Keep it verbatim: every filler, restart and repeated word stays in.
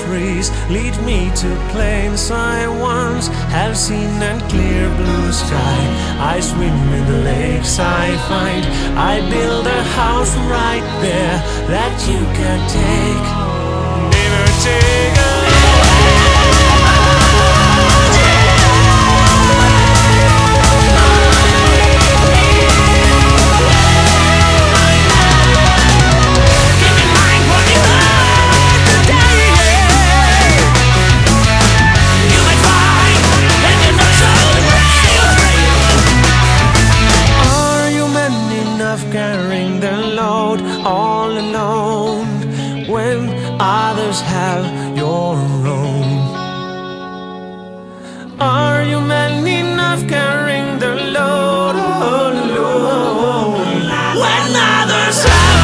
trees lead me to plains I once have seen and clear blue sky. I swim in the lakes I find. I build a house right there that you can take. Never take alone. Carrying the load all alone when others have your own. Are you man enough carrying the load all alone when others have